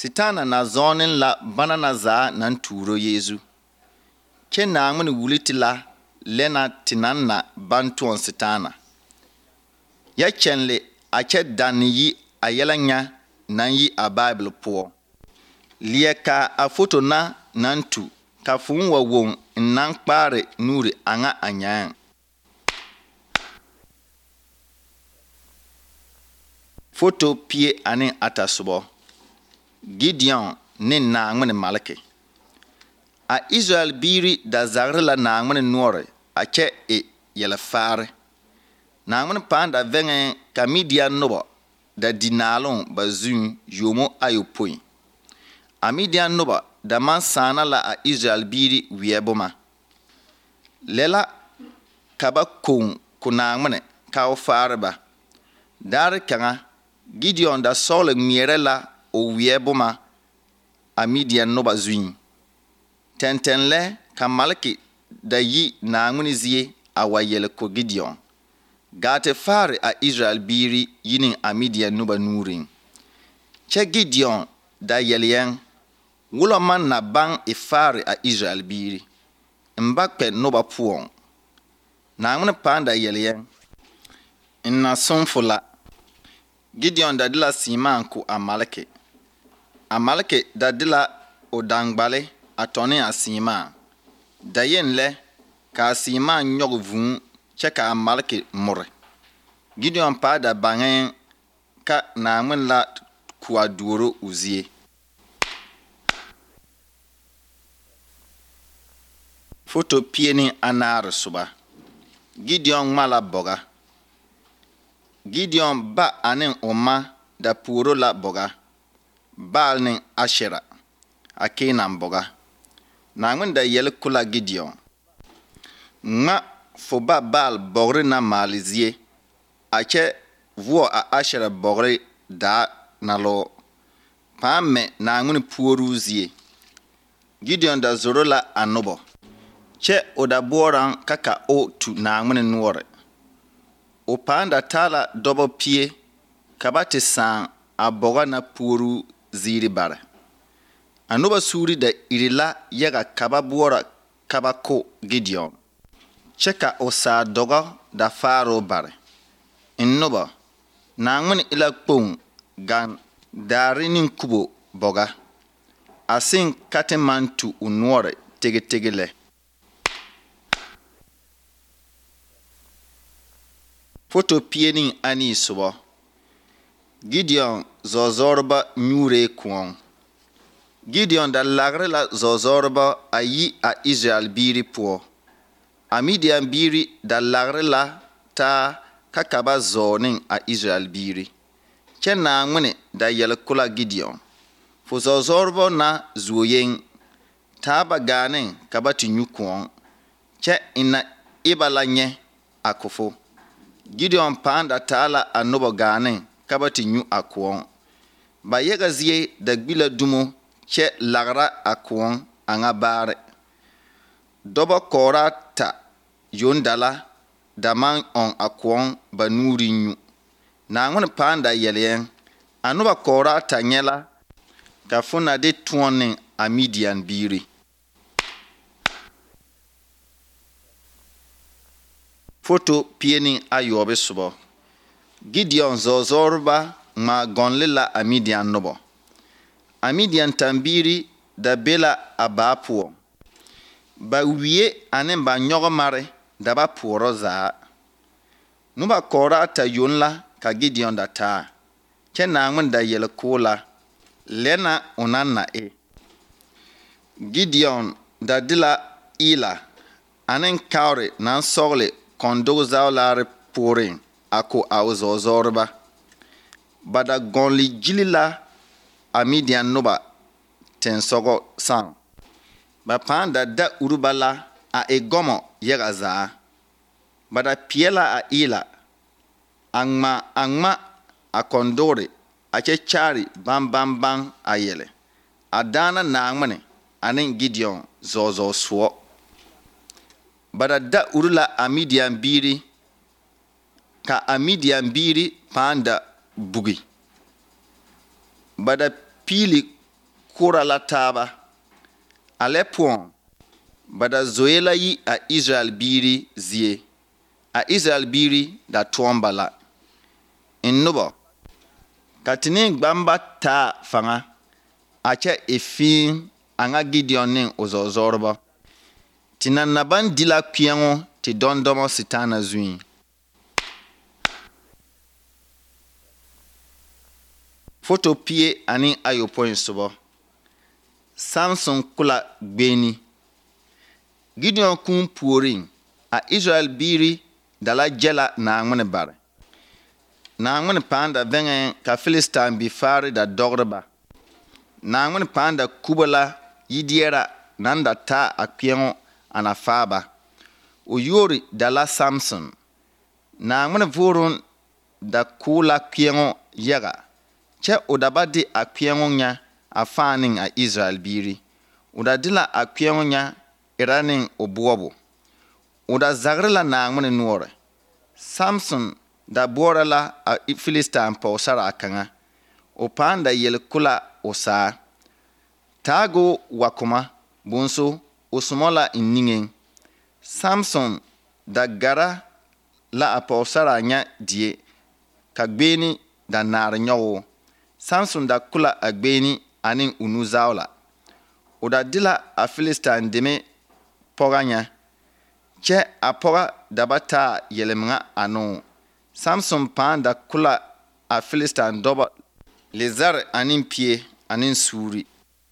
Sitana na zonin la bana na zaa nan tuuro Yeesu. Kye naangmen wuliti la lena tinan na bantuon Sitana. Ya chenle a kye dan yi a yelanya nan yi a Bible poɔ. Liɛ ka a foto na nan tu ka fun wa won nan kpaare nuuri anga anyaan. Foto pie ani atasubo. Gideon ne naangmen malke. A Israel biiri da zagre la naangmen nuore a kye yele faare. Naangmen paan da vengen ka Midian nobo da dinaalon ba zun yomo ayopoi. A Midian nobo da man saana la a Israel biiri wieboma. Lela kaba kon ku naangmen ka o faare ba. Daare kanga Gideon da sole miere la o wieboma a Midian noba zuin. Tentenle ka malki da yi naangmen zie a wayele ko Gideon. Gate faare a Israel biiri yinin a Midian noba nurin. Che Gideon da yelien wulo man na bang faare a Israel biiri. Mbakpe noba puon. Naangmen paan da yelien. Inna sonfula. Gideon da dila siman ku Amaleke. Amaleke da dila o dangbale atoni a siman. Da yen le ka siman nyog vun che ka Amaleke mure. Gideon pa da bangen ka naangmen la ku aduoro uzie. Foto pieni anar suba. Gideon mala boga. Gideon ba anin oma da puro la boga. Baal nin Ashera a Kenan boga. Naangmen da yel kula Gideon. Nga fo ba baal bogri na malizie. A che vuo a Ashera bogri da na lo. Paame naangmen puru zie. Gideon da zoro la anobo. Che o da boran kaka o tu naangmen nuore. O paanda tala dobo pie kabati san a boga na puru ziri bare. Anoba suri da irila yaga kaba buora kaba ko Gideon. Cheka o sa doga da faro bare. Innoba naangmen ila kpong gan dari nin kubo boga. Asin kate mantu unuore tege le. Foto pieni ani subo. Gideon zozorba nyure kuon. Gideon da lagre la zozorba ayi a Israel biri puo. A Midian biri da lagre la ta kakaba zonin a Israel biri. Che naangmene da yel kula Gideon. Fo zozorba na zuoyen. Taba ganen kabati nyukuon. Che ina ibala nye akofo. Gideon paanda taala anobo ganen kabati nyu akwon. Ba yega zie da gbila dumo che lagra akwon anga bare. Dobo kora ta yondala da man on akwon ba nuri nyu. Naangmen paanda yelien anoba kora ta nyela kafuna de tuonin a Midian biri. Foto pieni ayobe subo. Gideon zozorba ma gonle la a Midian nobo. A Midian tambiri da bela a bapuo. Ba wiye anen ba nyogo mare da ba puoro zaa. Nuba kora ta yonla ka Gideon da taa. Che naangmen da yele kola. Lena onanna e. Gideon da dila ila. Anen kaure nan sogle kondogo zawlare porin ako au zozorba. Bada gonli jilila a Midian noba tensogo sang. Ba panda da urubala a egomo yega zaa. Bada piela a ila. Angma a kondore a chechari bang a yele. A dana naangmene anen Gideon zozo suo. Bada da urula a Midian biri ka a Midian biri panda bugi. Bada pili kora la taaba. A lɛ poɔŋ, ba da zoe la yi a Israel biiri zie. A Israel biiri da tɔɔn ba la. In noba, ka tini gbamba taa fanga a kyɛ e fiin a ŋa Gideon ne o zɔɔzɔreba. Ti nan na baŋ di la kpeɛŋo ti dɔndɔmɔ Sitaana zuiŋ. Foto pie ani ayopõi sobɔ. Samson kula gbeeni. Gideon kũũ puoriŋ, a Israel biiri da la gyɛ la Naaŋmene bare. Naaŋmene pãã da vɛŋɛɛŋ ka Filistaan bifaare da dɔgre ba. Naaŋmene pãã da kubo la yideɛra naŋ da taa a kpeɛŋo ana faa ba. O yuori da la Samson. Naaŋmene vooruŋ da koo la kpeɛŋo yaga, kyɛ o da ba de a kpeɛŋo nya a fãa neŋ a Israel biiri. O da de la a kpeɛŋo nya era neŋ o boɔbo. O da zagre la Naaŋmene noɔre. Samson da boɔra la a Filistaan pɔgesaraa kaŋa. O pãã da yele ko la o saa. Taago wakoma, bonso, o somɔ la en niŋeŋ. Samson da gara la a pɔgesaraa nya die, ka gbeeni da naare nyɔgoo. Samson da ko la a gbeeni ane o nuzaola. O da de la a Filistaan deme pɔga nya, kyɛ a pɔga da ba taa yelemeŋa anoo. Samson pãã da ko la a Filistaan dɔbɔ le zare ane pie ane suuri.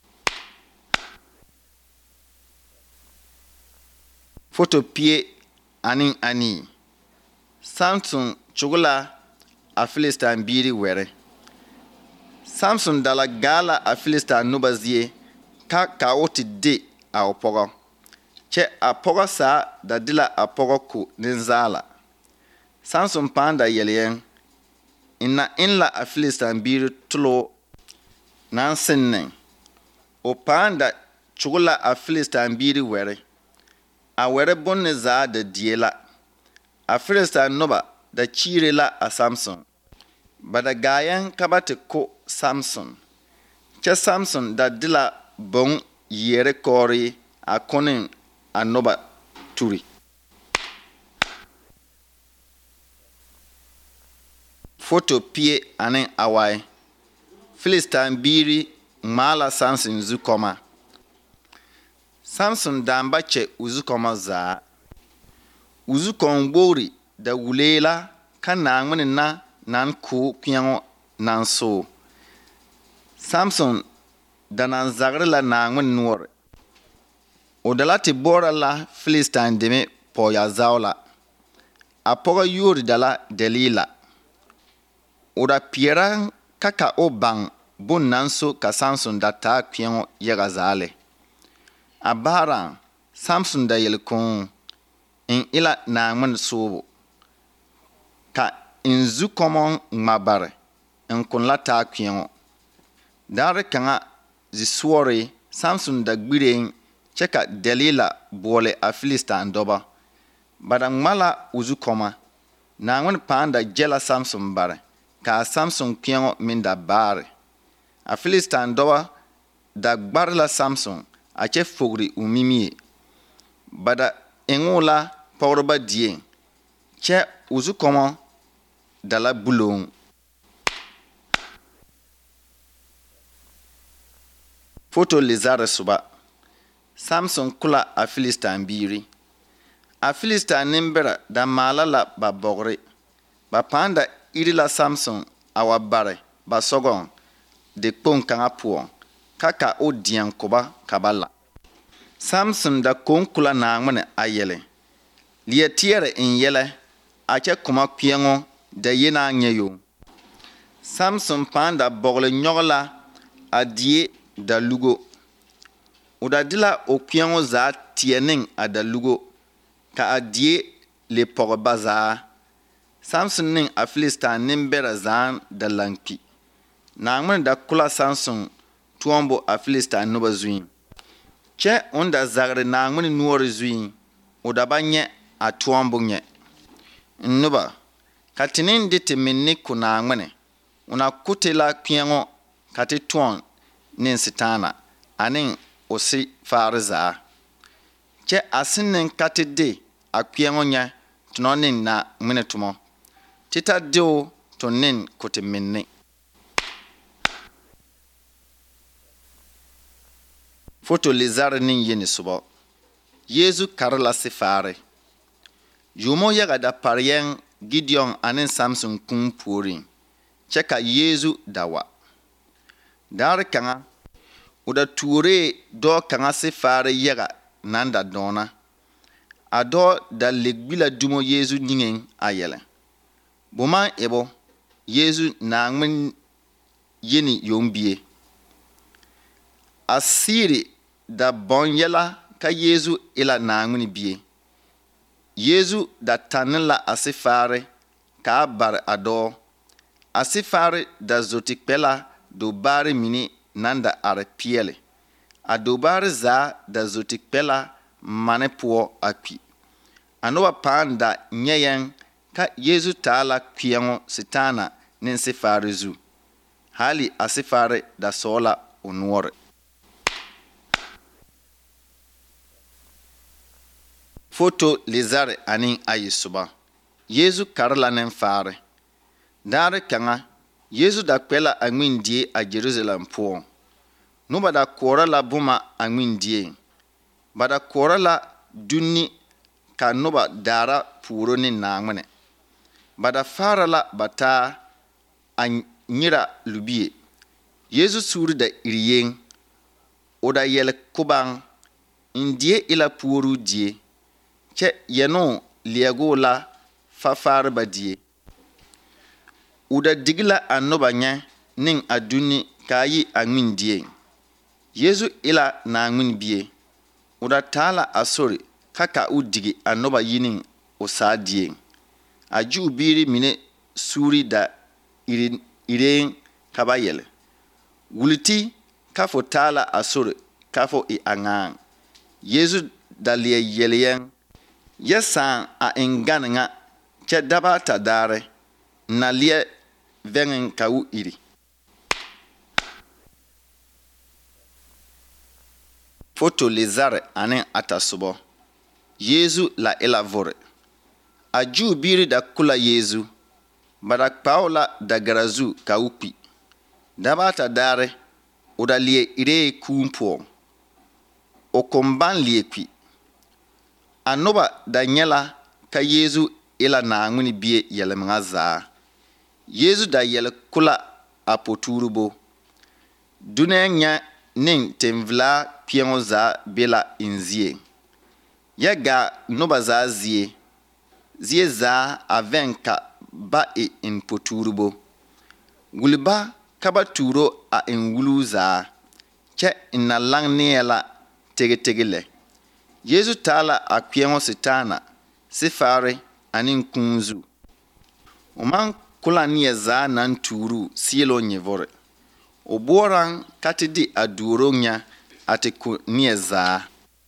Foto pie ane anii. Samson kyog la a Filistaan biiri wɛre. Samson da la gaa la a Filistaan noba zie ka o te de a o pɔgɔ. Kyɛ a pɔgɔ saa da de la a pɔgɔ ko nenzaala. Samson pãã da yele yɛŋ, n na en la a Filistaan biiri toloo naŋ sen neŋ. O pãã da kyog la a Filistaan biiri wɛre. A wɛre bonne zaa da die la. A Filistaan noba da kyiire la a Samson. Ba da gaayɛŋ ka ba te ko Samson. Kyɛ Samson da de la boŋ yeere kɔɔre a ko ne a noba turi. Foto pie ane awai. Filistaan biiri ŋmaa la Samson zukɔma. Samson dãã ba kyɛ o zukɔma zaa. O zukɔm wogri da wulee la ka Naaŋmene na naŋ koo kpeɛŋo naŋ soo. Samson da naŋ zagre la Naaŋmene noɔre. O da la te boɔra la Filistaan deme pɔɔyazaola. A pɔgɔ yuori da la Delila. O da peɛraŋ ka o baŋ bon naŋ so ka Samson da taa kpeɛŋo yaga zaa lɛ. A baaraŋ, Samson da yele kũũ, n e la Naaŋmene soobo. Ka n zukɔmɔ ŋma bare, n kõn la taa kpeɛŋo. Daare kaŋa zisɔɔre, Samson da gbireŋ kyɛ ka Delila boɔle a Filistaan dɔbɔ. Ba da ŋma la o zukɔma. Naaŋmene pãã da gyɛ la Samson bare, ka a Samson kpeɛŋo meŋ da baare. A Filistaan dɔbɔ da gbare la Samson a kyɛ fogri o mimie. Ba da eŋoo la pɔgreba dieŋ, kyɛ o zukɔmɔ da la buloŋ. Foto lezare soba. Samson kula a Filistaan biiri. A Filistaan nembɛrɛ da maala la ba bɔgre. Ba pãã da iri la Samson a wa bare ba sɔgɔŋ de kpoŋ kaŋa poɔŋ, ka o deɛŋ koba ka ba la. Samson da koŋ kula Naaŋmene a yele. Leɛ teɛrɛ en yɛlɛ a kyɛ koma kpeɛŋo da yenaa nyɛ yoŋ. Samson pãã da bɔgle nyɔge la a die da lugo. O da de la o kpeɛŋo zaa teɛ neŋ a da lugo, ka a die le pɔge ba zaa. Samson neŋ a Filistaan nembɛrɛ zaa da lankpi. Naaŋmene da kula Samson tɔɔmbo a Filistaan noba zuiŋ. Kyɛ on da zagre Naaŋmene noɔre zuiŋ, o da ba nyɛ a tɔɔmbo nyɛ. Noba, ka te neŋ de te menne ko Naaŋmene. O na ko te la kpeɛŋo ka te tõɔn nin sitana anin o si faare zaa. Kyɛ asen nin kate de a kpeɛŋo nyɛ tɩ nin na ŋmene tʋmɔ. Tɩta deo tɩ nin kote minne. Foto lezare nin yeni subɔ. Yesu kare la sifaare. Yomo yaga da pariyɛŋ Gideon anin Samson kũũ puoriŋ, kyɛ ka Yesu da wa. Daare kaŋa, o da tuoree dɔɔ kaŋa sifaare yaga nan da dɔɔna. A dɔɔ da legbi la dumo Yesu niŋeŋ a yɛlɛ. Boman ebo, Yesu naŋmen yeni yombie. A siiri da bɔn yɛla ka Yesu ila naŋmen bie. Yesu da tanne la a sifaare ka a bare a dɔɔ. A sifaare da zoti kpɛ la dobaare mine nan da are peɛle. A dobaare zaa da zoti kpɛ la mane poɔ a kpi. A noba pãã da nyɛ ka Yesu taa la kpeɛŋo sitaana ne sifaare zu. Hali a sifaare da sɔɔ la o noɔre. Foto lezare anin ayi suba. Yesu kare la nenfaare. Daare kaŋa, Yesu da kpɛ la a ŋmendie a Jerusalem poɔŋ. Noba da koɔrɔ la boma a ŋmendieŋ. Ba da koɔrɔ la dunni ka noba daara puoro ne Naaŋmene. Ba da faara la ba taa a nyira lubie. Yesu suuri da iri yeŋ. O da yɛle kubaŋ, n die e la puoruu die, kyɛ yɛnoo leɛgoo la fafaare ba die. O da digi la a noba nyɛ nin a dunni kaa yi a ŋmendieŋ. Yesu e la Naaŋmen bie. O da taa la a sori ka o digi a noba yi nin o saa dieŋ. A Juu biiri mine suuri da ireeŋ ka ba yɛle. Wuliti ka fo taa la a sori ka fo e a ŋaaŋ. Yesu da leɛ yɛle yɛŋ, yɛ sãã a eŋ gane ŋa kyɛ daba ata daare, na leɛ vɛŋeŋ ka o iri. Foto lezare anin ata subɔ. Yesu la e la vore. A Juu biiri da ku la Yesu. Ba da kpao la dagara zu ka o kpi. Daba ata daare, o da leɛ iree kũũ poɔŋ. O kõn baŋ leɛ kpi. A noba da nyɛ la ka Yesu e la Naaŋmen bie yɛlmeŋa zaa. Yesu da yɛle ku la a potuurubo. Dunɛɛ nyɛ nin tenvelaa kpeɛŋo zaa be la en zie. Yɛ gaa noba zaa zie. Zie zaa a vɛŋ ka ba e en potuurubo. Wuli ba ka ba tuuro a en wuluu zaa, kyɛ n na laŋ neɛ la tege lɛ. Yesu taa la a kpeɛŋo sitaana, sifaare anin kũũ zu. O maŋ ku la neɛ zaa naŋ tuuruu sielo nyɛvore. O boɔraŋ ka te de a duoro nyɛ a te ku neɛ zaa.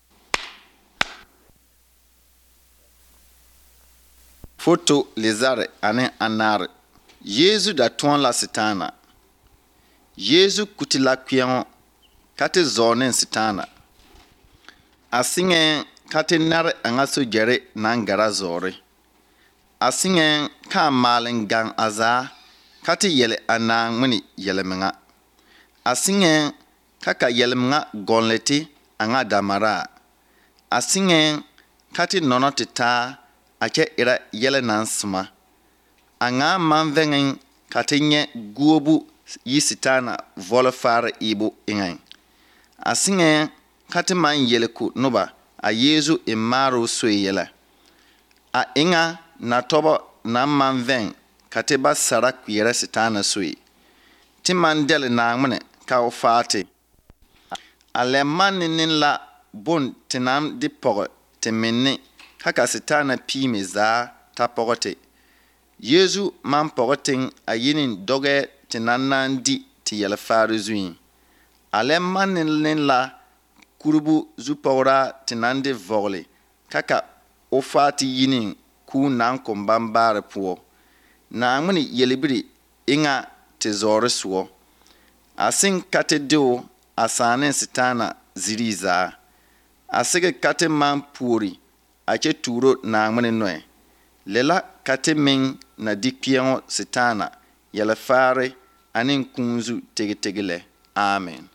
Foto lezare anin anaare. Yesu da tõɔ la sitaana. Yesu kuti la kpeɛŋo ka te zɔɔ ne sitaana. A siŋɛɛŋ ka te nare a ŋa sogyɛre naŋ gara zɔɔre. A siŋɛɛŋ ka a maaleŋ gaŋ a zaa ka te yɛle a Naaŋmen yɛlmeŋa. A siŋɛɛŋ ka yɛlmeŋa gɔnle te a ŋa damaraa. A siŋɛɛŋ ka te nɔnɔ te taa a kyɛ erɛ yɛlɛ naŋ soma. A ŋaa maŋ vɛŋeŋ ka te nyɛ guobu yi sitaana vɔlefaare eebo eŋɛŋ. A siŋɛɛŋ ka te maŋ yɛle ku noba a Yesu e maaroo soe yɛlɛ. A eŋa natɔbɔ naŋ maŋ vɛŋ ka te ba sara kpeɛrɛ sitaana soe. Te maŋ dɛle Naaŋmen ka o faa te. A lɛ manne ne la bon te naŋ de pɔgɔ te minne ka sitaana piime zaa ta pɔgɔ te. Yesu maŋ pɔgɔ teŋ a yi nin dɔgɛɛ te naŋ naŋ di te yɛlfaare zuiŋ. A lɛ manne ne la kurubu zupɔgraa te naŋ de vɔgele ka o faa te yi nin kũũ naŋ kõn baŋ baare poɔ. Naaŋmen yelbiri eŋa te zɔɔre soɔ. A seŋ ka te deo a sãn ne Sɩtaana ziri zaa. A sig ka tɩ man puori a kyɛ tuuro Naangmene noɛ. Le la ka tɩ meŋ na di kpɩɛŋɔ Sɩtaana yɛlfaare ane kũum zu teg lɛ. Amen.